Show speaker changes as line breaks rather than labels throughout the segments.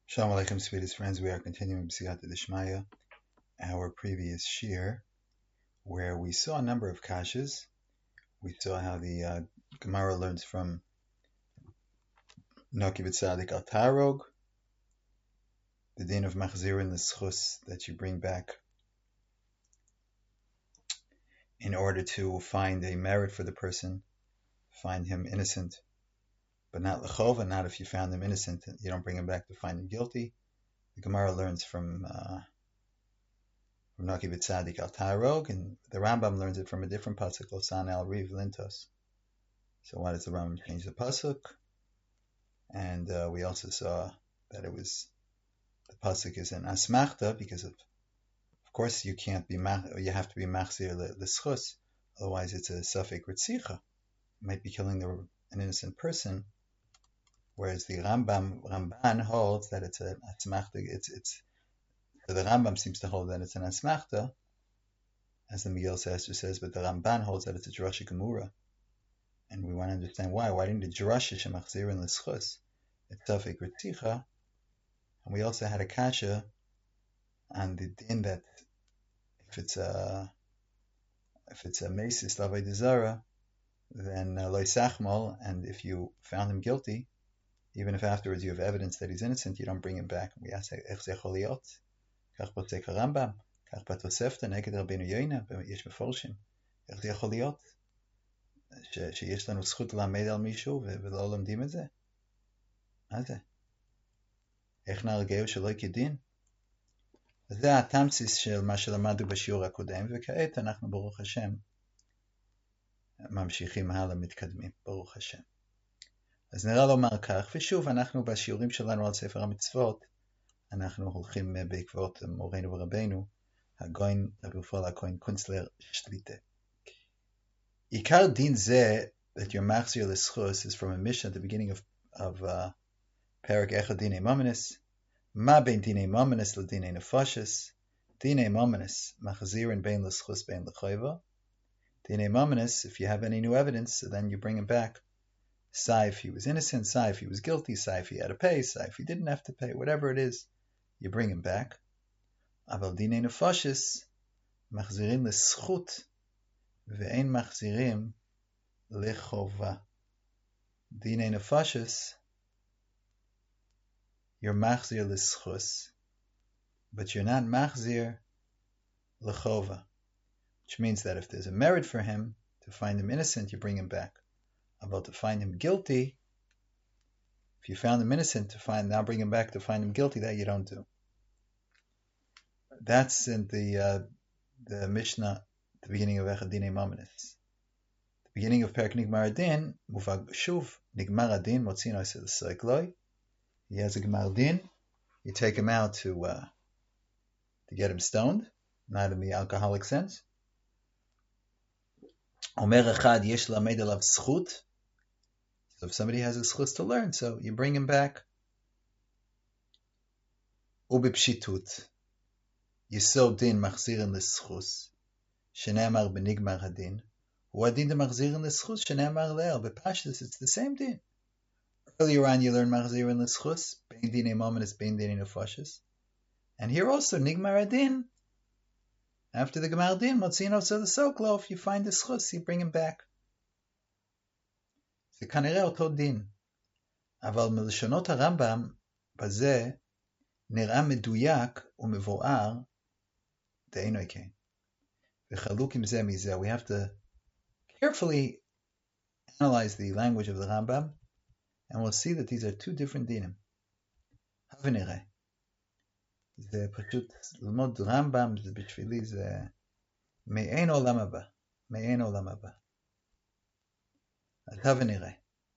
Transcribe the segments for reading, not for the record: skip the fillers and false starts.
Shalom Aleichem, sweetest friends. We are continuing B'siyata Dishmaya, our previous shir, where we saw a number of kashas. We saw how the Gemara learns from Noki B'tzadik al Tarog, the din of machzirin l'schus that you bring back in order to find a merit for the person, find him innocent, but not l'chova, not if you found him innocent, you don't bring him back to find him guilty. The Gemara learns from Naki B'tzadik al Tarog, and the Rambam learns it from a different pasuk, Losan al Riv Lintos. So why does the Rambam change the pasuk? And we also saw that it was the pasuk is an asmachta because of course you can't be you have to be machzir l'schus, otherwise it's a safek ritzicha. You might be killing an innocent person, whereas the Ramban holds that it's an asmachta. So the Rambam seems to hold that it's an asmachta, as the Miguel Sester says, but the Ramban holds that it's a drasha gemura, and we want to understand why. Why didn't the drasha shemachzir in l'schus? It's safek ritzicha, and we also had a kasha on the din that if it's a mesis lavei dezara, then loy sachmal, and if you found him guilty, even if afterwards you have evidence that he's innocent, you don't bring him back. We ask ech ze יכול להיות, כך פוסק הרמב"ם, כך בתוספתא נגד רבנו יונה, יש מפורשים, איך זה יכול להיות שיש לנו זכות ללמד על מישהו ולא לומדים את זה? מה זה? איך נהרגהו שלא כדין? זה התמציס של מה שלמדנו בשיעור הקודם, וכעת אנחנו ברוך השם ממשיכים הלאה, מתקדמים, ברוך השם. אז נראה לומר כך, ושוב אנחנו בשיעורים שלנו על ספר המצוות, אנחנו הולכים בעקבות מורנו ורבנו, הגוין רבי פועל הכהן קונצלר שליטה. עיקר דין זה, that your machzir l'schus, is from a mission at the beginning of Perek Echad Dinei Momenis. Ma ben dinei momenis l'dinei nefashis. Dinei momenis machzirin bein l'schus bein l'chayva. Dinei momenis, if you have any new evidence, so then you bring him back. Say if he was innocent, say if he was guilty, say if he had to pay, say if he didn't have to pay, whatever it is, you bring him back. Aval dinei nefashis machzirin l'schut ve'ein machzirim l'chova. Dinei nefashis, you're machzir l'schus, but you're not machzir l'chova, which means that if there's a merit for him to find him innocent, you bring him back. About to find him guilty, if you found him innocent, now bring him back to find him guilty, that you don't do. That's in the Mishnah at the beginning of Echad Dinei Momenis. The beginning of Perek Nigmar Adin, Muvag Shuv Nigmar Adin Motzin Osel Seikloi. He has a Gemar Din. You take him out to get him stoned, not in the alcoholic sense. Omer Echad Yesh Lamed Alav Zchut. So if somebody has a zchus to learn, so you bring him back. Ubipshitut Yisod Din Machzirin L'Zchus Shene'amar Benigmar Hadin Uadin de Machzirin L'Zchus Shene'amar Le'el. B'Pashtus, it's the same din. Earlier on, you learn Machzirin L'Zchus, Bein Dinei Momenis, Bein Dinei Nefashis. And here also, Nigmar Adin. After the Gemar Din, Motzin Osel Soklo, if you find the Zchus, you bring him back. זה כנראה אותו דין. אבל מלשונות הרמב"ם, בזה נראה מדויק ומבואר דאינו כן. וחלוק עם זה מזה. We have to carefully analyze the language of the Rambam, and we'll see that these are two different dinim. הבה נראה. זה פשוט ללמוד רמב"ם, זה בשבילי זה מעין עולם הבא. מעין עולם הבא. אז הבה נראה.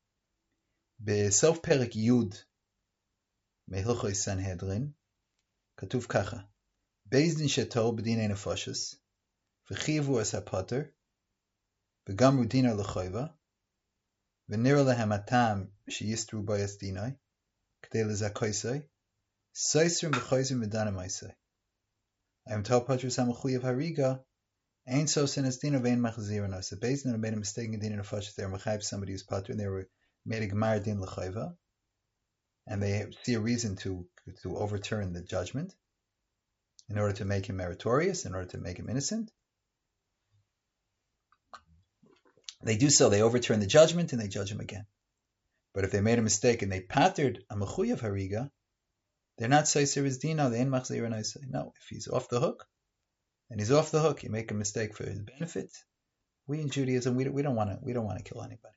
בסוף פרק י' מהלכות סנהדרין כתוב ככה: בייס דין שתו בדיני נפשס וחייבו את הפוטר וגמרו דינו לחייבה ונראה להם הטעם שיסתרו בייס דינוי כדי לזכויסי סייסרים וחייזרים ודנמייסי. היום תו פוטר סמכויב הריגה Ein so sin as dino vein machzirin us. The Beis Din made a mistake in din nefashis. They were mechayiv somebody who's patur, and they were made a gemar din l'chayva. and they see a reason to overturn the judgment in order to make him meritorious, in order to make him innocent, they do so. They overturn the judgment and they judge him again. But if they made a mistake and they patterned a mechuyev hariga, they're not seiser is dino. They ain't machzir and say no. If he's off the hook, and he's off the hook, you make a mistake for his benefit. We in Judaism, we don't want to kill anybody.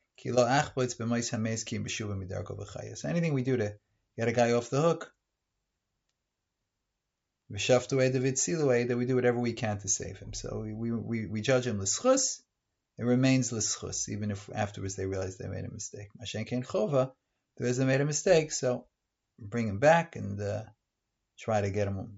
So anything we do to get a guy off the hook, that we do whatever we can to save him. So we judge him l'schus. It remains l'schus, even if afterwards they realize they made a mistake. Mashen kein chova, they made a mistake, so bring him back and try to get him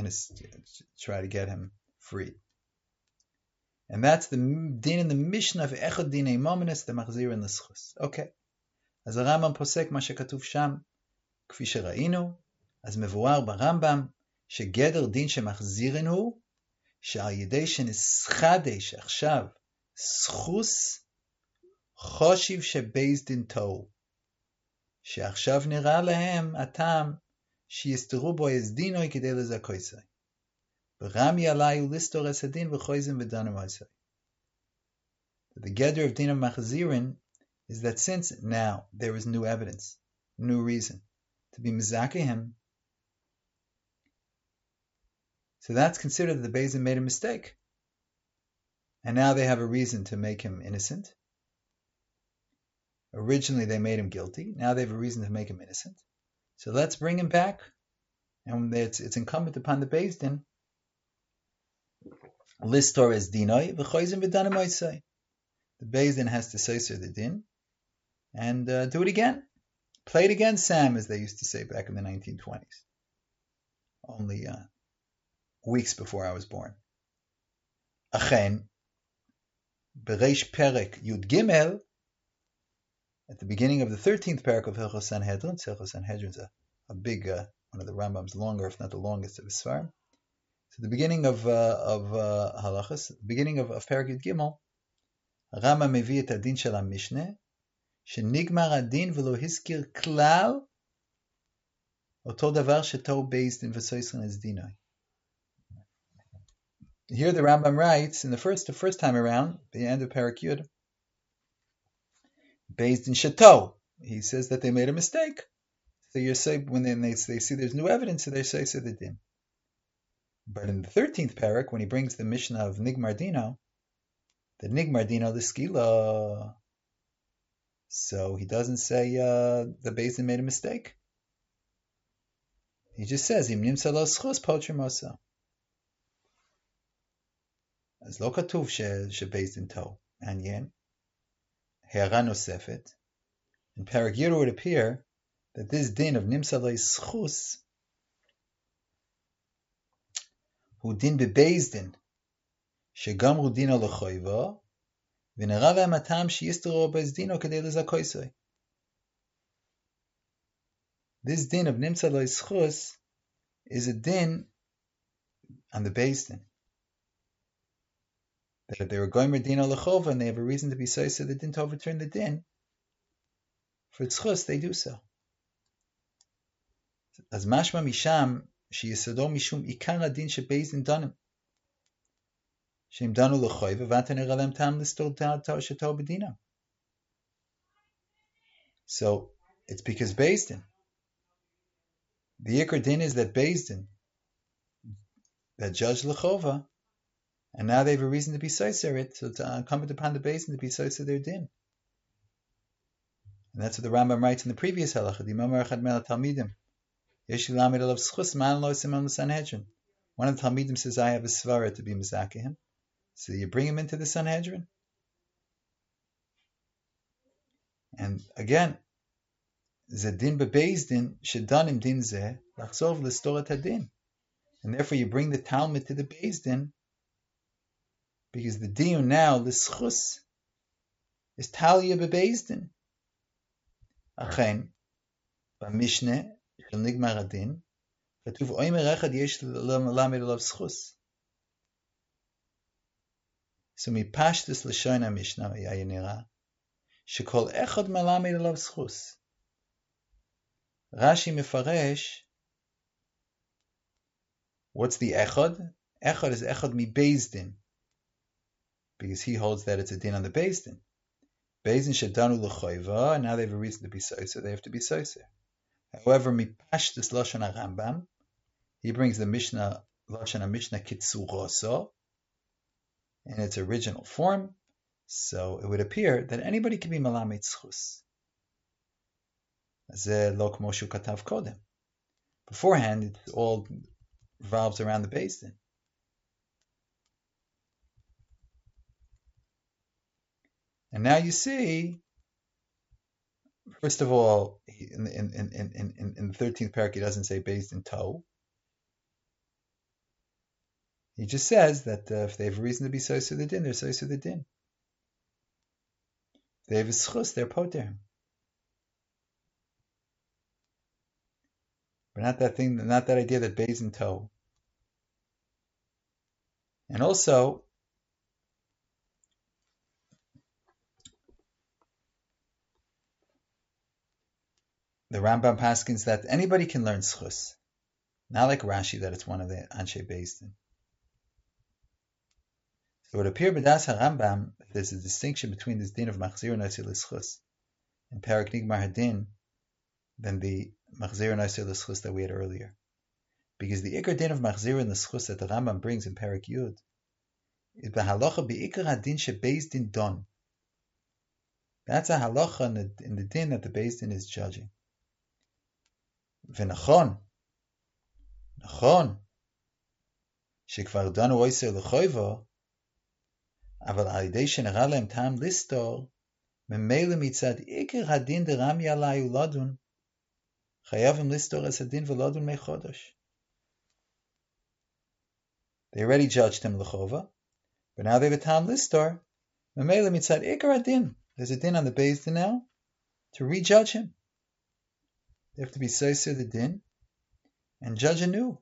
free. And that's the din in the Mishnah of Echad Dinei Mominus, the Machzir and l'schus. Okay. As the Rambam posek ma shekatuv sham, kfi sherainu, as mevuar barambam, shegeder din shemachzirin hu, she'al yedei shenischadesh achshav schus choshiv shebeis din tou, she'achshav nira lehem atam שיסתרו בו הסדינוי כדי לזכויסי. ורמי עלי ולסתור הסדין וחויזם ודנו עשי. The gather of din of machzirin is that since now there is new evidence, new reason to be mizakeh him, so that's considered that the Beis Din made a mistake. And now they have a reason to make him innocent. Originally they made him guilty. Now they have a reason to make him innocent. So let's bring him back, and it's incumbent upon the Beis Din listor as dinoi v'choizim v'danim oisai. The Beis Din has to seiser the din and do it again, play it again, Sam, as they used to say back in the 1920s, only weeks before I was born. Achen bereish perek yud gimel. At the beginning of the 13th parak of Hilchos Sanhedrin, Hilchos Sanhedrin is a big, one of the Rambam's longer, if not the longest of his Sfarim. So the beginning of Halachas, the beginning of Parak Yud Gimel, Rambam mevi et adin shel HaMishneh, shenigmar adin v'lo hiskir klal, oto davar shetou beis din v'soisrin es dinoi. Here the Rambam writes, in the first time around, the end of Parak Yud, Beis Din Shato, he says that they made a mistake. So you say when they see there's new evidence, so they say the din. But in the 13th parak, when he brings the Mishnah of Nigmar Dino, the Nigmar Dino the Skila, so he doesn't say the Beis Din made a mistake. He just says Im nimsa lo schus pocher mosa. As lo katuv she Beis Din to anyen. Ha'ara nosefet. In Parak Yud it would appear that this din of nimsa lo schus hu din bebeis din shegamru dino lechoiva v'nera lehem hatam sheyisteru beis dino kedei lezakoisei. This din of nimsa lo schus is a din on the Beis Din. That if they were going Dino Lechova and they have a reason to be so they didn't overturn the din, for tzchus they do so. As mashma misham sheyesado mishum ikar adin shebeis din danim sheim danu lechova v'atan eralem tam listor sheto bedina. So it's because Beis Din. The ikar din is that Beis Din that judge lechova. And now they have a reason to be soiser it, so it's incumbent upon the Beis Din to be soiser their din. And that's what the Rambam writes in the previous halacha. One of the Talmidim says, I have a svara to be mizakeh him. So you bring him into the Sanhedrin. And again, Zedin bebeis din shedanim din zeh lachzov l'storat hadin. And therefore you bring the Talmud to the Beis Din, because the diyun now, the schus, is talia bebeis din. Achen, b'mishneh shel nigmar adin, katuv oimer echad yesh lamed alav schus. So mipashtus l'shon ha'mishnah yaya nira, shekol echad malamed alav schus. Rashi mefaresh, what's the echad? Echad is echad mi beis din, because he holds that it's a din on the beis din. Beis din shedanu l'choiva, and now they have a reason to be soiser, they have to be soiser. However, mi pashtus lashon Rambam, he brings the Mishnah, lashon Mishnah kitzuroso, in its original form, so it would appear that anybody can be malamed zchus. Ze lo kmo shu katav kodem. Beforehand, it all revolves around the beis din. And now you see, first of all, in the 13th parak, he doesn't say beis din to. He just says that if they have a reason to be soiser the din, they're soiser the din. If they have a zchus, they're poter. But not that idea that beis din to. And also, the Rambam paskins that anybody can learn zchus, not like Rashi that it's one of the anshe beis din. So it would appear b'das HaRambam that there's a distinction between this din of machzir noser l'zchus and parak nigmar hadin than the machzir noser l'zchus that we had earlier, because the ikar din of machzir l'zchus that the Rambam brings in parak yud is b'halacha b'ikar hadin shebeis din don. That's a halacha in the din that the beis din is judging. V'nachon, shekvar danu oiser l'choiva, אבל על ידי שנראה להם טעם לסתור, ממילא מצד עיקר הדין דרמי עלי ולדון, חייבים לסתור את הדין ולדון מי חודש. They already judged him l'chova, but now they have a טעם לסתור, ממילא מצד עיקר הדין. There's a din on the beis din now to rejudge him. They have to be soiser the din and judge anew.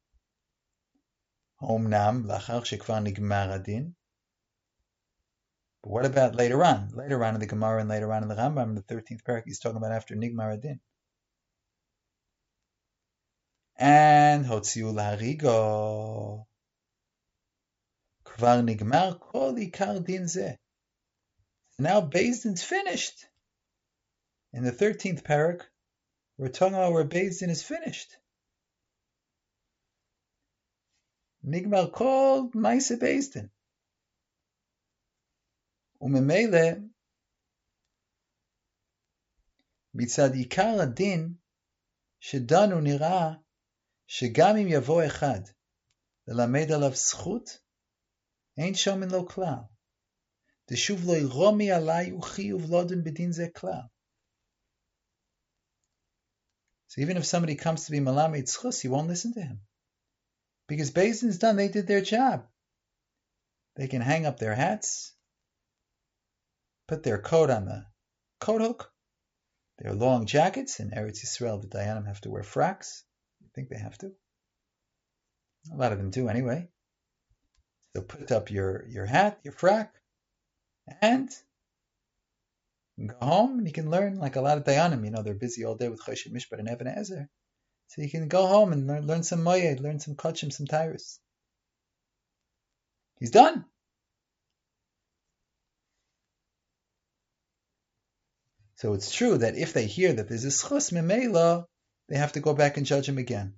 Omnam לאחר שכבר נגמר הדין. But what about later on? Later on in the Gemara and later on in the Rambam, in the 13th parak, he's talking about after Nigmar Adin. And Hotziu Laharigo. Kvar Nigmar Kol Ikar Din Zeh. Now beis din's finished. In the 13th parak, we're talking about where beis din is finished. Nigmar Kol Maise beis din. וממילא, מצד עיקר הדין, שדנו נראה שגם אם יבוא אחד ללמד עליו זכות, אין שומין לו כלל. דשוב לא ירומי עלי וחיוב לודן בדין זה כלל. So even if somebody comes to be malamed zchus, you won't listen to him. Because beis din's done, they did their job. They can hang up their hats, put their coat on the coat hook, their long jackets. In Eretz Yisrael, the Dayanim have to wear frocks. I think they have to. A lot of them do anyway. So put up your hat, your frock, and go home, and you can learn like a lot of Dayanim. They're busy all day with Choshen Mishpat and Even Ezer. So you can go home and learn some Moyed, learn some Kachim, some Tyrus. He's done. So it's true that if they hear that there's a zchus memela, they have to go back and judge him again.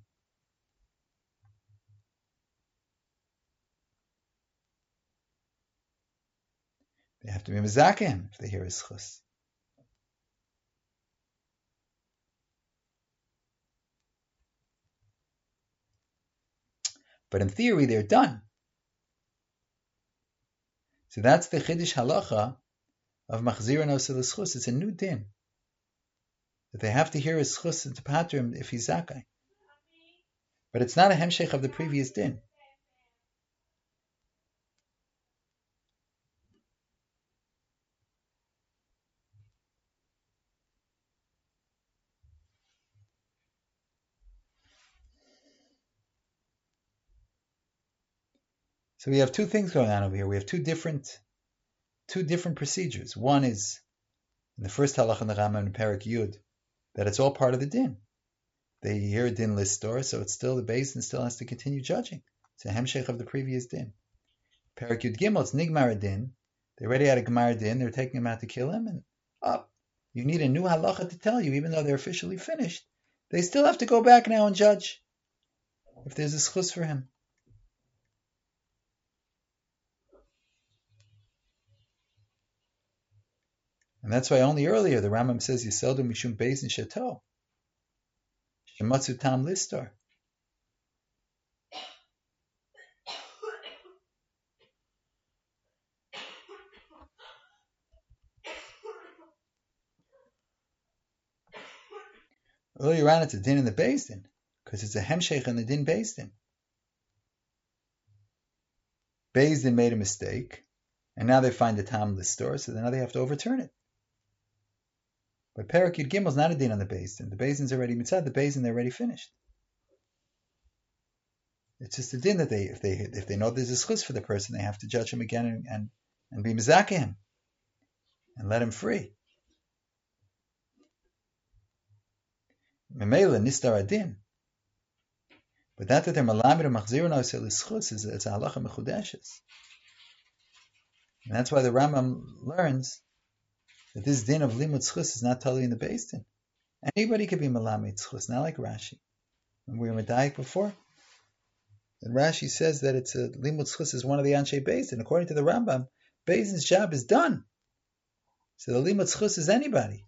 They have to be mezakim if they hear his zchus. But in theory, they're done. So that's the Chiddush halacha of machzir noser l'zchus. It's a new din that they have to hear his zchus to pater him if he's zakai. But it's not a hemshech of the previous din. So we have two things going on over here. We have two different procedures. One is in the first halach in the Rambam in Parak Yud that it's all part of the din. they hear a din listor, so it's still the Beis Din still has to continue judging. It's a hemshech of the previous din. Perak Yud Gimel, it's nigmar din. They already had a gemar din. They're taking him out to kill him, and you need a new halacha to tell you, even though they're officially finished. They still have to go back now and judge if there's a schus for him. And that's why only earlier the Rambam says Yiseldu Mishum Beis Din Sheto Shematzu Tam Listar. Earlier on, it's a din in the Beis Din because it's a hemshech in the din Beis Din. Beis Din made a mistake, and now they find the tam listor, so now they have to overturn it. But Perak Yud Gimel is not a din on the Beis Din. The Beis Din's already mitzad. The Beis Din they're already finished. It's just a din that if they know there's a schus for the person, they have to judge him again and be mizakeh him and let him free. Memela nistar adin. But that they're malamed or machzirun osel schus is it's a halacha mechudeshes. And that's why the Rambam learns that this din of limud schus is not totally in the Beis Din. Anybody could be malamed schus, not like Rashi. When we were medayik before, and Rashi says that it's a limud schus is one of the anshe Beis Din. According to the Rambam, Beis Din's job is done. So the limud schus is anybody.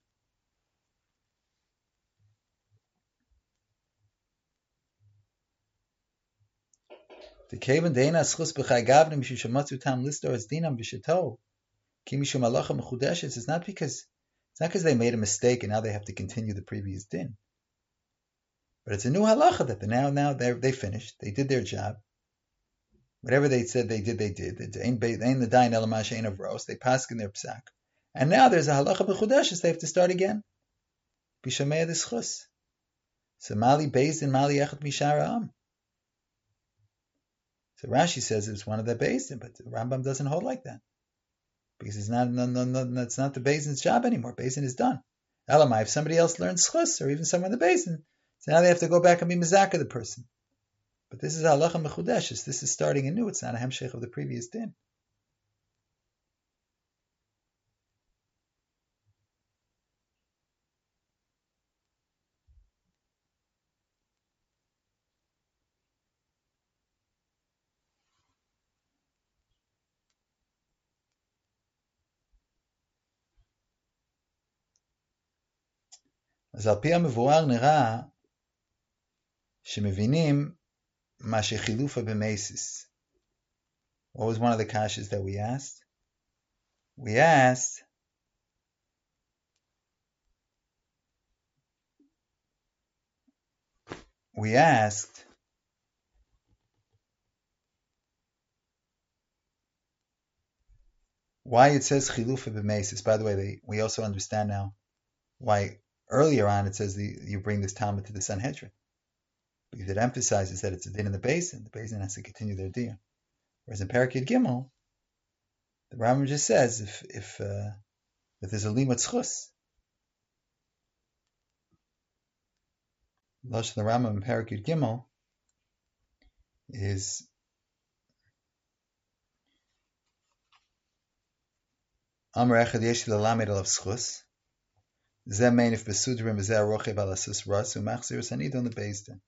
The kaven deina schus b'chai gavne mishu shematzu tam listor as dinam b'sheto ki mishu malacha mechudeshes. It's not because they made a mistake and now they have to continue the previous din. But it's a new halacha that now they finished. They did their job. Whatever they said they did, they did. Ain't the dain elamash ain't of roast. They pass in their psak. And now there's a halacha b'chudeshes. They have to start again. B'shamei the schus. So mali Beis Din mali echet mishara am. So Rashi says it's one of the Beis Din, but the Rambam doesn't hold like that. Because it's not the Beis Din's job anymore. Beis Din is done. Elamai, if somebody else learns schus, or even someone in the Beis Din, so now they have to go back and be mizakeh the person. But this is halacha mechudeshes. This is starting anew. It's not a hemshech of the previous din. אז על פי המבואר נראה שמבינים מה שחילופה במייסיס. What was one of the kashas that we asked? We asked why it says chilufa b'meisis. By the way, we also understand now why earlier on it says you bring this Talmud to the Sanhedrin, because it emphasizes that it's a din in the Beis Din. The Beis Din has to continue their din. Whereas in Perak Yud Gimel, the Rambam just says if there's a limud schus. Lashon the Rambam in Perak Yud Gimel is Amar echad yesh l'lamed alav schus. Zeh meinif besudrim v'zeh arochev al asus ras u'machzir sanid on the Beis Din.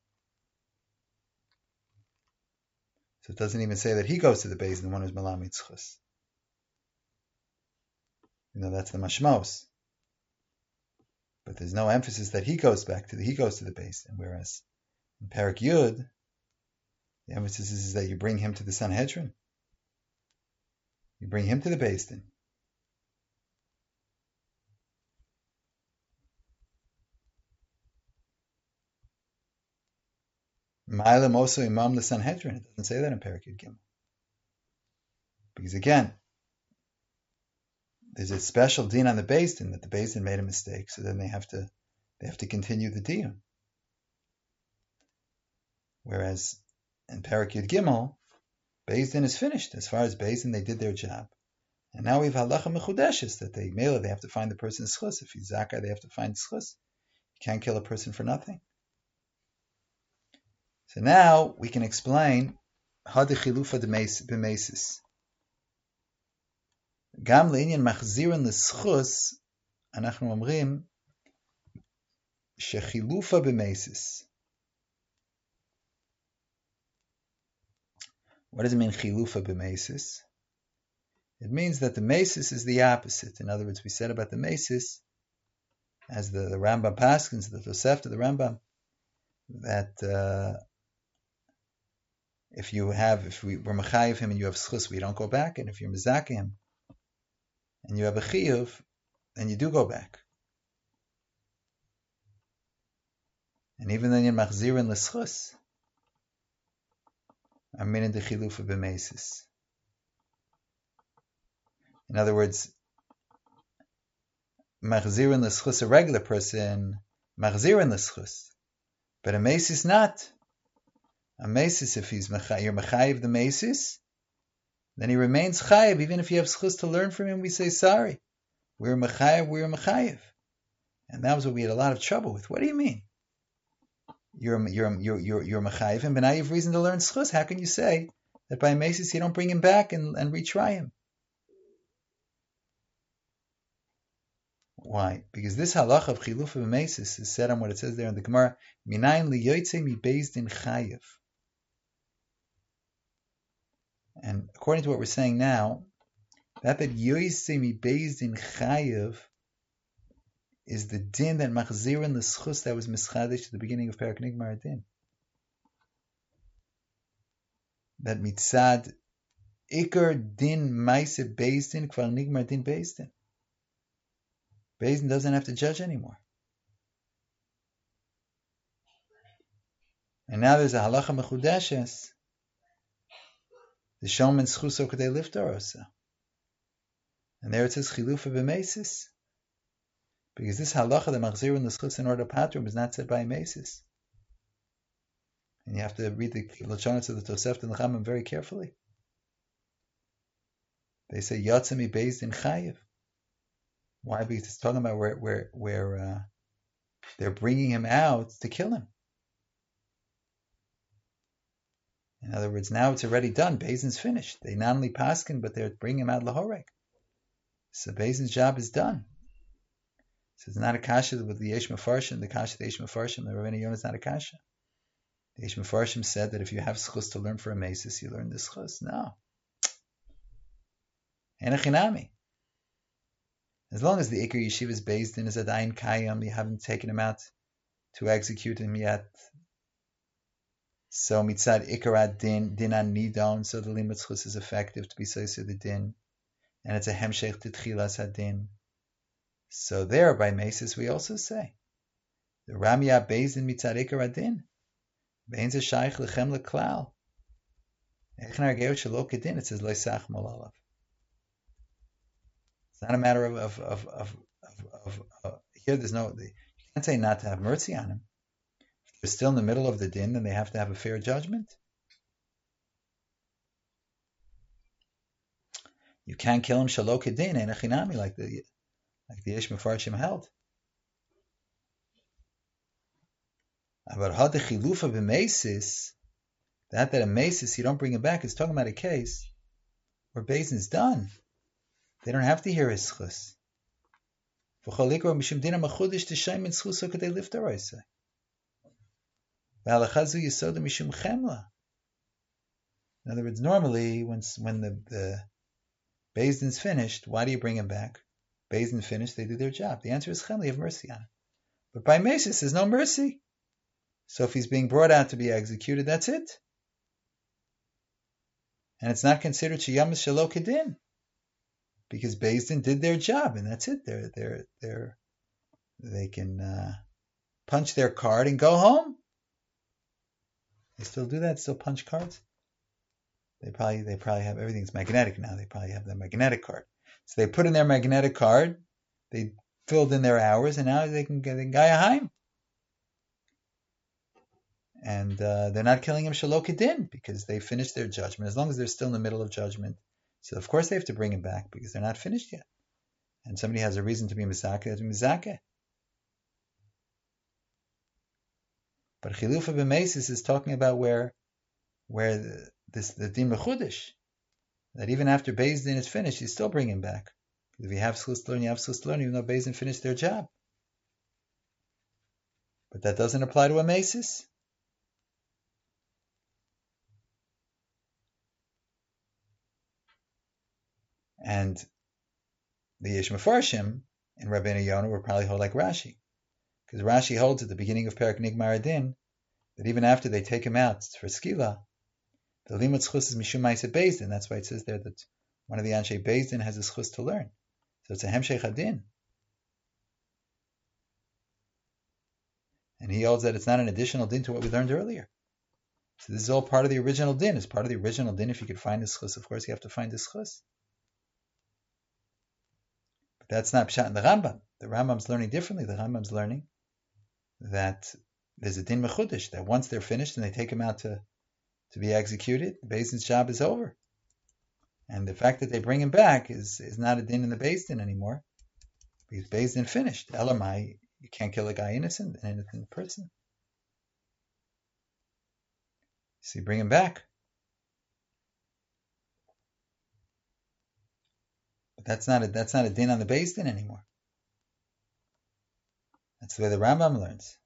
So it doesn't even say that he goes to the Beis Din, the one who's malamed schus. That's the mashmos. But there's no emphasis that he goes to the Beis Din. Whereas in Perak Yud, the emphasis is that you bring him to the Sanhedrin. You bring him to the Beis Din. Ma'alim also imam the Sanhedrin. It doesn't say that in Perak Yud Gimel. Because again, there's a special din on the Beis Din that the Beis Din made a mistake, so then they have to continue the din. Whereas in Perak Yud Gimel, Beis Din is finished. As far as Beis Din, they did their job. And now we have halacha mechudeshes that they have to find the person's schus. If he's zakar, they have to find schus. You can't kill a person for nothing. So now we can explain how the chilufa b'mesis. גם לעניין מחזירן לזכוס, אנחנו אומרים שחילופה במסיס. What does it mean, chilufa b'mesis? It means that the mesis is the opposite. In other words, we said about the mesis, as the Rambam paskins, the Tosefta, the Rambam, that if we were mechayiv him and you have schus, we don't go back, and if you're mezakeh him and you have a chiyuv, then you do go back. And even then you're machzirin l'schus, are min in the chilufa b'mesis. In other words, machzirin l'schus, a regular person, machzirin l'schus, but a mesis not. A mesis, if you're mechayiv the mesis, then he remains chayiv, even if you have schus to learn from him. We say sorry, we're mechayiv, and that was what we had a lot of trouble with. What do you mean? You're mechayiv him, but now you have reason to learn schus. How can you say that by mesis you don't bring him back and retry him? Why? Because this halacha of chilufa b'mesis is said on what it says there in the Gemara, minayin liyotzei mi beis din chayiv. And according to what we're saying now, that yotzei mi beis din chayiv is the din that machzirin the schus that was mischadish at the beginning of Parak Nigmar Din. That mitzad ikar din maise beis din kvar nigmar din beis din. Beis din doesn't have to judge anymore. And now there's a halacha mechudeshes. The showman schuso kadei liftar osa. And there it says chilufa b'mesis. Because this halacha, the machzir and the schus in order patrum, is not said by a mesis. And you have to read the lachonos of the Tosefta and the Chachamim very carefully. They say yatzami beis din chayiv. Why? Because it's talking about where they're bringing him out to kill him. In other words, now it's already done. Beis din's finished. They not only paskin, but they're bringing him out lahorek. So Beis din's job is done. So it's not a kasha with the Yesh Mefarshim, the kasha of the Yesh Mefarshim, the Ravina Yonah is not a kasha. The Yesh Mefarshim said that if you have schus to learn for a mesis, you learn this schus. No. Enechinami. As long as the Iker Yeshiva is based in, is a Dayan Kayam, you haven't taken him out to execute him yet. So mitzad Ikarat din an nidon, so the limit schus is effective to be says the din, and it's a hemshech to tchilas hadin. So there by mesis we also say the Ramya beis din mitzad Ikarat din, bein ze shaykh lechem leklal. Echnar geot shelo kedin. It says loisach molalav. It's not a matter of here. There's no. You can't say not to have mercy on him. If they're still in the middle of the din, then they have to have a fair judgment. You can't kill him shalo kedin and echinami like the Yesh Mefarshim held. But had the chilufa b'mesis, that a mesis you don't bring him back, is talking about a case where beis din's done. They don't have to hear his schus. In other words, normally when the beis din's finished, why do you bring him back? Beis din finished, they do their job. The answer is chemla, you have mercy on him. But by mesis, there's no mercy. So if he's being brought out to be executed, that's it. And it's not considered shiyamas shelo kedin. Because Beis din did their job, and that's it. They can punch their card and go home. They still do that. Still punch cards. They probably have everything's magnetic now. They probably have their magnetic card. So they put in their magnetic card. They filled in their hours, and now they can get a guy heim. And they're not killing him shelo kedin because they finished their judgment. As long as they're still in the middle of judgment. So of course they have to bring him back because they're not finished yet. And somebody has a reason to be mizakeh, to be mizakeh. But chilufa b'mesis is talking about where the din mechudish, that even after Beis Din is finished, you still bring him back. If you have schus learn, you have schus learn, even though Beis Din finished their job. But that doesn't apply to a mesis. And the Yesh Mefarshim in Rabbeinu Yonah will probably hold like Rashi, because Rashi holds at the beginning of Perek Nigmar Adin that even after they take him out for skila, the limud schus is mishum ma'aseh Beis Din. That's why it says there that one of the anshe Beis Din has a schus to learn. So it's a hemshech adin. And he holds that it's not an additional din to what we learned earlier. So this is all part of the original din. It's part of the original din. If you could find the schus, of course you have to find the schus. But that's not pshat in the Rambam. The Rambam's learning differently. The Rambam's learning that there's a din mechudish, that once they're finished and they take him out to be executed, the Beis Din's job is over. And the fact that they bring him back is not a din in the Beis Din anymore, because Beis Din finished. Elamai, you can't kill a guy an innocent person. So you bring him back. But that's not a din on the Beis Din anymore. That's the way the Rambam learns.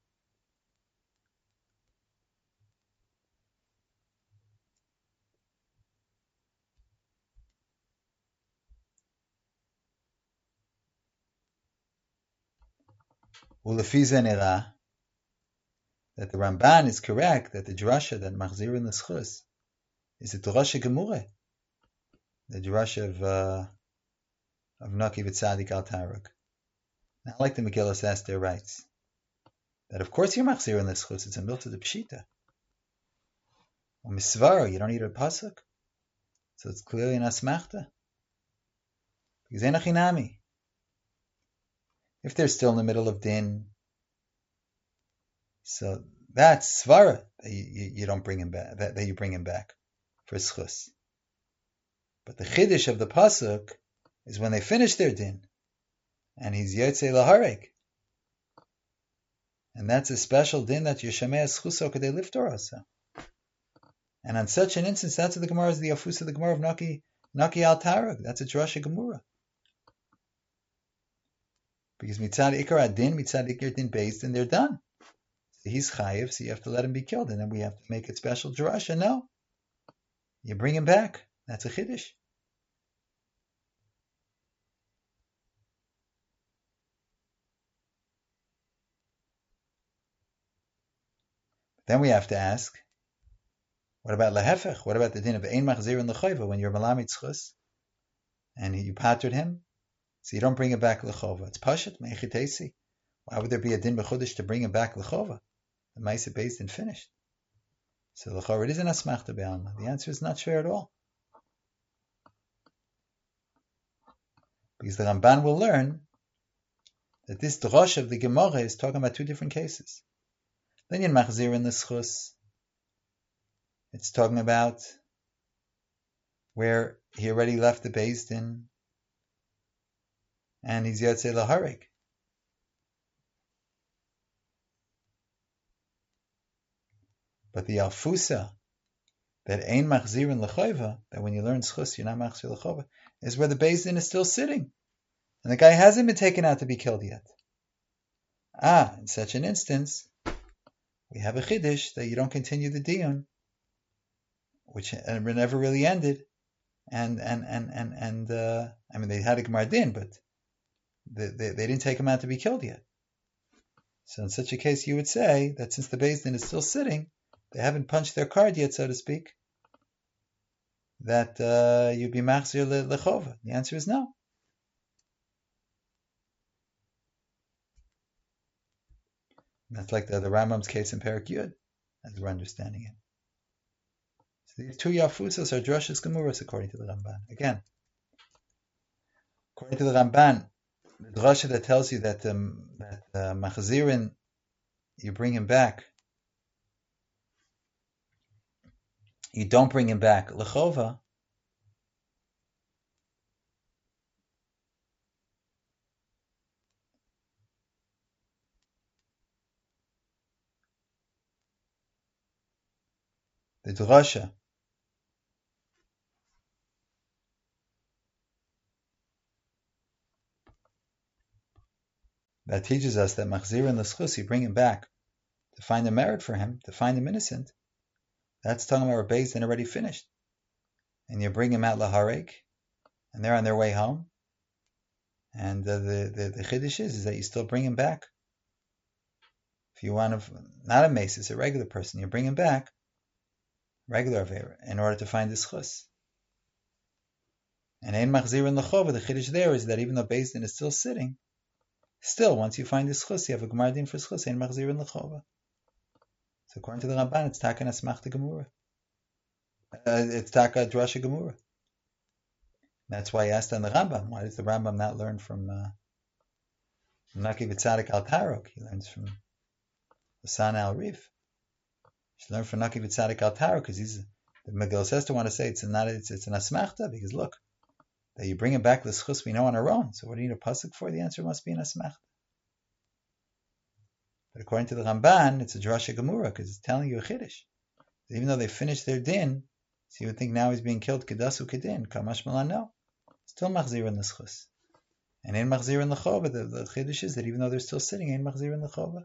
Ulefiza nera, that the Ramban is correct, that the drasha that machzir in the schus is a drasha gemure, the drasha of Naki v'tzadik al Tarug. Not like the Megillah Esther writes, that of course you're machzir in the schus, it's a milta de pshita. Or misvara, you don't need a pasuk, so it's clearly an asmachta. Because enachinami. If they're still in the middle of din, so that's svara that you don't bring him back, that you bring him back for schus. But the chiddush of the pasuk is when they finish their din, and he's yotzei laharek, and that's a special din that yeshamei schuso kadei liftor also. And on such an instance, that's what the Gemara is the afus of the Gemara of Naki al Tarug. That's a drasha Gemara. Because mitzad ikar adin, mitzad ikar din Beis Din, they're done. So he's chayiv, so you have to let him be killed, and then we have to make it special drasha. No, you bring him back. That's a chiddush. Then we have to ask, what about lehefech? What about the din of ein machzir and lechova when you're malamid schus and you pattered him? So you don't bring him back lechova. It's pashat meichitesi. Why would there be a din b'chudish to bring him back lechova? The ma'aseh Beis Din finished. So lechova, it is an asmachta be'alma. The answer is not fair at all, because the Ramban will learn that this drosh of the Gemara is talking about two different cases. Then in machzir in the schus, it's talking about where he already left the Beis Din and he's yotzei laharek. But the alfusa, that ein machzir in lechova, that when you learn schus you're not machzir lechova, is where the Beis Din is still sitting, and the guy hasn't been taken out to be killed yet. In such an instance, we have a chiddush that you don't continue the diyun, which never really ended, and I mean they had a gemar din, but they didn't take him out to be killed yet. So in such a case, you would say that since the Beis Din is still sitting, they haven't punched their card yet, so to speak, that you'd be machzir lechova. The answer is no. That's like the Rambam's case in Perek Yud, as we're understanding it. So these two Yafusas are drashas gemuras according to the Ramban. Again, according to the Ramban, the drasha that tells you that machzirin, you bring him back, you don't bring him back lechova. the drasha that teaches us that machzirin l'schus, you bring him back to find a merit for him, to find him innocent, that's talking about Beis Din already finished. And you bring him out laharek, and they're on their way home. And the chiddush is that you still bring him back. If you want to, not a mesis, a regular person, you bring him back, regular avera, in order to find the schus. And ein machzirin l'chova, the chiddush there is that even though Beis Din is still sitting, still, once you find the schus, you have a gemar din for schus, ein machzirin l'chova. So according to the Ramban, it's taka nasmachta gemura. It's taka drasha gemura. That's why he asked on the Rambam. Why does the Rambam not learn from Naki V'Tzadik al Tarok? He learns from Hassan al Rif. He should learn from Naki V'Tzadik al Tarok because the Megillah says to want to say it's an asmachta because look, that you bring him back the schus we know on our own. So what do you need a pasuk for? The answer must be an asmachta. But according to the Ramban, it's a drasha gemura because it's telling you a chiddush. Even though they finished their din, so you would think now he's being killed kedasu kedin. Kamash malan no. Still machzirin l'schus. And in machzirin l'chova, the chiddush is that even though they're still sitting, in machzirin l'chova.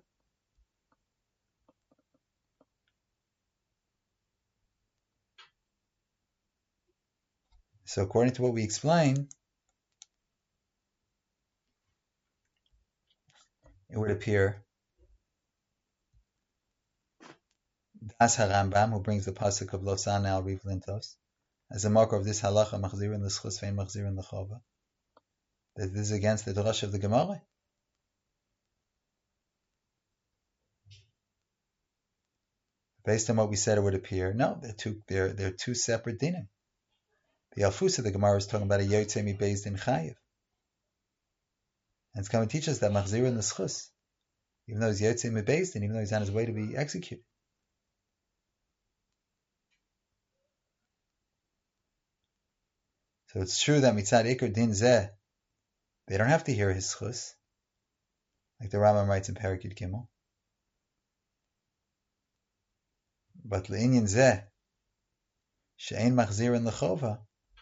So according to what we explain, it would appear Das HaRambam, who brings the pasuk of Losan al Riv Lintos, as a marker of this halacha, machzirin l'schus vein machzirin l'chova, that this is against the Darash of the Gemara. Based on what we said, it would appear no, they're two separate dinim. The Alfus of the Gemara is talking about a Yotzei mi Beis Din Chayiv, and it's going to teach us that machzirin l'schus, even though he's Yotzei mi Beis Din, even though he's on his way to be executed. So it's true that mitzad ikar din zeh, they don't have to hear his schus, like the Rambam writes in Perek Yud Gimel. But le'inyan zeh, she'ein machzirin l'chova,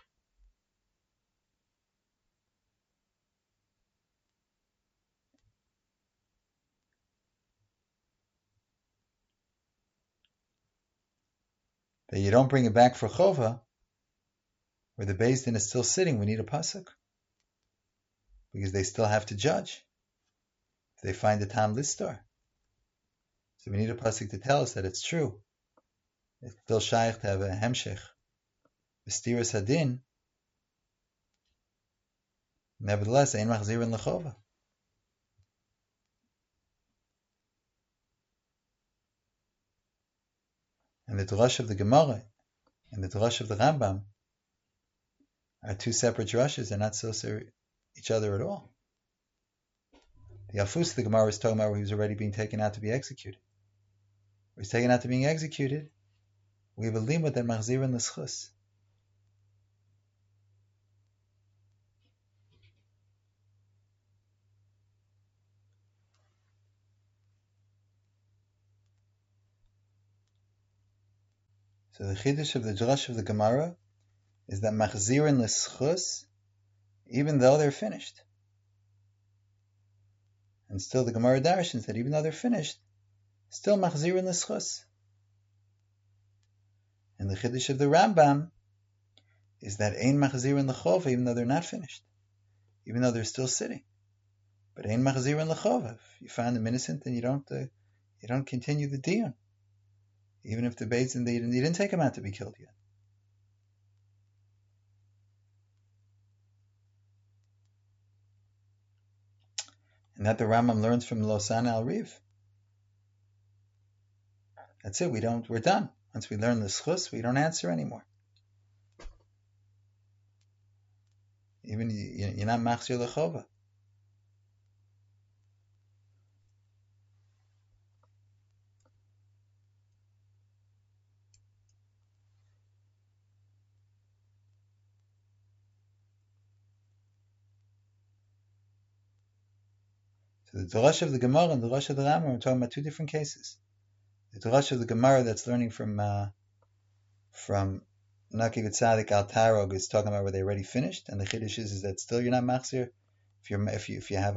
that you don't bring it back for chova, where the Beis Din is still sitting, we need a pasuk. Because they still have to judge. If they find the tam listar. So we need a pasuk to tell us that it's true. It's still shaykh to have a hemshech. V'stiras hadin. Nevertheless, ein machzirin l'chova. And the drush of the Gemara and the drush of the Rambam are two separate drushes. They're not so each other at all. The Alfus, the Gemara is talking about where he was already being taken out to be executed. Where he's taken out to being executed, we have a limud that machzirin l'schus. So the chiddush of the drush of the Gemara is that machzirin l'schus, even though they're finished. And still the Gemara darshans that even though they're finished, still machzirin l'schus. And the chiddush of the Rambam is that ein machzirin l'chova, even though they're not finished, even though they're still sitting. But ein machzirin l'chova, if you find them innocent, then you don't continue the diyun, even if the Beis Din, you didn't take them out to be killed yet. And that the Rambam learns from Losan al Riv. That's it. We're done. Once we learn the schus, we don't answer anymore. Even you're not machzir l'chova. So the Darash of the Gemara and the Darash of the Rambam are talking about two different cases. The Darash of the Gemara that's learning from from Naki V'Tzadik Al Tarog is talking about where they already finished, and the Chiddush is that still you're not machzir if you have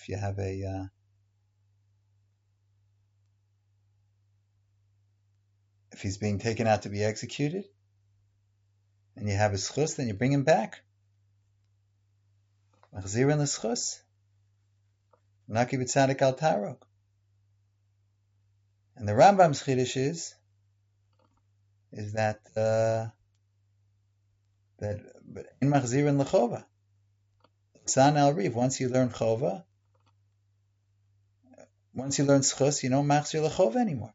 if he's being taken out to be executed, and you have a schus, then you bring him back. Machzir in the schus. Naki B'Tzadik Al Tarog. And the Rambam's Chiddush is that in Machzir in L'chova. San Al Riv, once you learn Chova, once you learn schus, you don't Machzir L'chova anymore.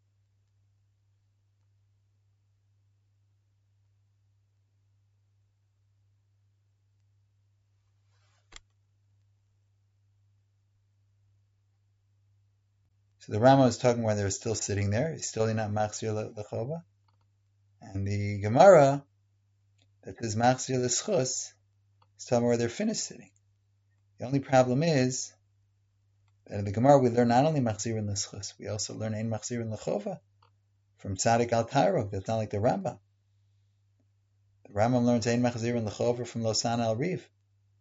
So the Rama is talking when they're still sitting there. He's still not Machzir L'chova. And the Gemara that says Machzir L'schus is talking where they're finished sitting. The only problem is that in the Gemara we learn not only Machzir L'schus, we also learn Ein Machzir L'chova from Tzadik Al Tarog. That's not like the Rambam. The Rambam learns Ein Machzir L'chova from Losan Al Riv.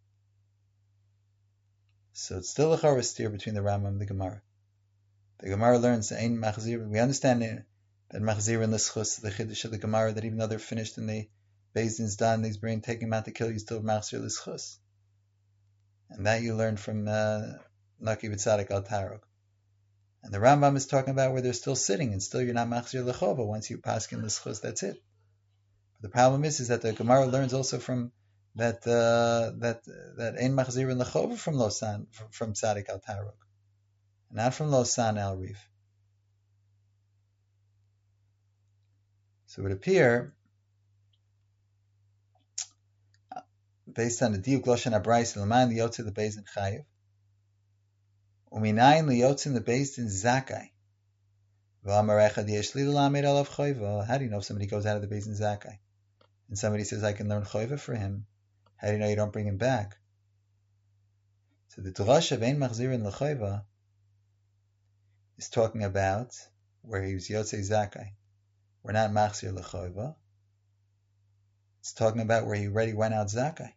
So it's still a chorus steer between the Rambam and the Gemara. The Gemara learns Ein Machzir. We understand that Machzir and L'schus, the Chiddush of the Gemara, that even though they're finished and the Beis Din's done, he's taking them out to kill, you still Machzir L'schus. And that you learn from Naki B'Tzadik Al Tarog. And the Rambam is talking about where they're still sitting, and still you're not Machzir L'chova. Once you paskin L'schus, that's it. But the problem is that the Gemara learns also from that Ein Machzir L'chova from Losan, from Tzadik Al Tarog. Not from Losan Al Riv. So it would appear, based on the Diuk Loshan HaBrais, L'man liyotze the Beis Din Chayiv, Uminayin liyotze the Beis Din Zakai. V'amar echad yesh li l'lamed alav choiva. How do you know if somebody goes out of the Beis Din Zakai? And somebody says, I can learn choiva for him. How do you know you don't bring him back? So the Drush of Ein Machzirin L'choiva is talking about where he was Yotzei Zakai. We're not Machzir L'choiva. It's talking about where he already went out Zakai.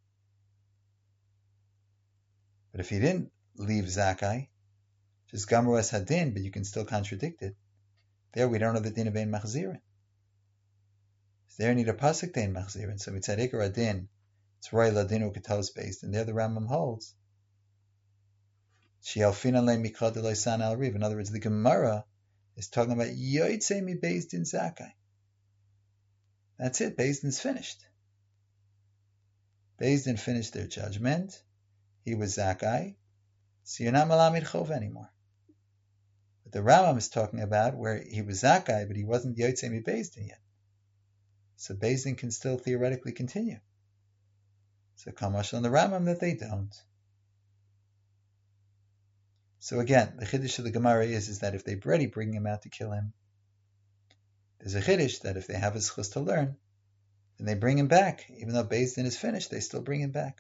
But if he didn't leave Zakai, just Gamru as Hadin, but you can still contradict it. There we don't have the din of Ein Machzirin. So there you need a pasuk to Ein Machzirin. So it's Ikar Adin, it's Roy Ladinu Ketos based, and there the Rambam holds. In other words, the Gemara is talking about Yotzei mi Beis Din Zakai. That's it. Beis Din's finished. Beis Din finished their judgment. He was Zakai, so you're not Malamid Chov anymore. But the Rambam is talking about where he was Zakai, but he wasn't Yotzei mi Beis Din yet. So Beis Din can still theoretically continue. So Kamash on the Rambam that they don't. So again, the Chiddush of the Gemara is that if they already bring him out to kill him, there's a Chiddush that if they have a schus to learn, then they bring him back. Even though Beis Din is finished, they still bring him back.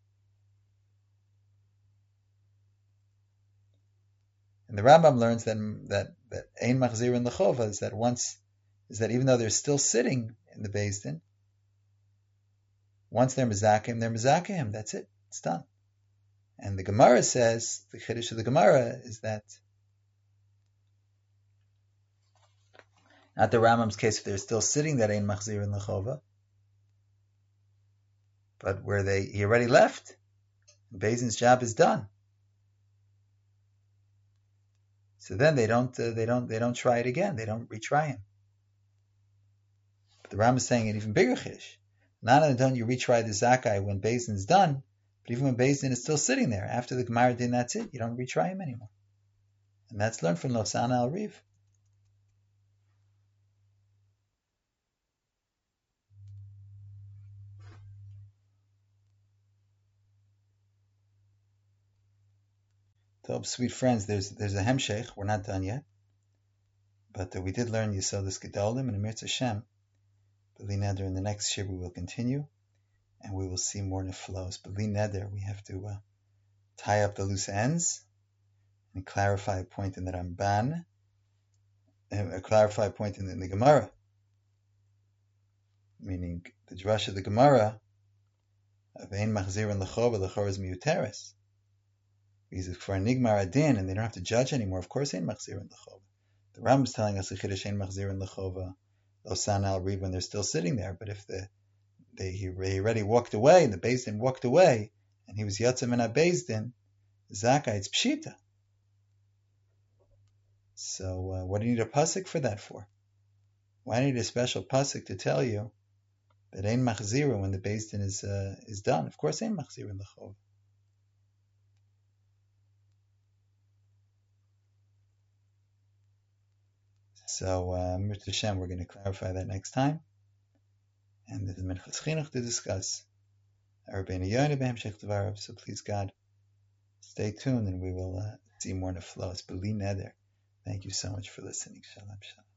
And the Rambam learns that Ein Machzirin L'chova is that even though they're still sitting in the Beis Din, once they're Mezakim, that's it. It's done. And the Gemara says, the Chiddush of the Gemara is that, not the Rambam's case if they're still sitting that Ein Machzirin L'chova, but where he already left, Beis Din's job is done. So then they don't try it again. They don't retry him. But the Rambam is saying an even bigger Chiddush. Not only don't you retry the Zakai when Beis Din's done, but even when Beis Din is still sitting there, after the Gemara din, that's it. You don't retry him anymore. And that's learned from Losan Al Riv. So, sweet friends, there's a Hemshech. We're not done yet. But we did learn Yesodus Gedolim and Amir Hashem. B'li Neder, in the next year we will continue. And we will see more neflos. But Li Neder, we have to tie up the loose ends and clarify a point in the Ramban, clarify a point in the Gemara. meaning the Drash of the Gemara of Ein Machzirin L'chova, L'chora is Miuteres. Because for a Nigmar Adin, and they don't have to judge anymore, of course Ein Machzirin L'chova. The Rambam is telling us L'chidesh Ein Machzirin L'chova, Losan al Reed when they're still sitting there, but if he already walked away, and the Beis Din walked away, and he was Yatzim and Beis Din, Zaka, it's Pshita. So what do you need a pasuk for that for? Why need a special pasuk to tell you that Ein Machzirin when the Beis Din is done? Of course Ein Machzirin L'chova. So, Mirta Hashem, we're going to clarify that next time. And there's a Minchas Chinuch to discuss. Rabbeinu Yonah b'Hemshech Devarav. So please, God, stay tuned and we will see more in the flow. It's B'li Neder. Thank you so much for listening. Shalom, shalom.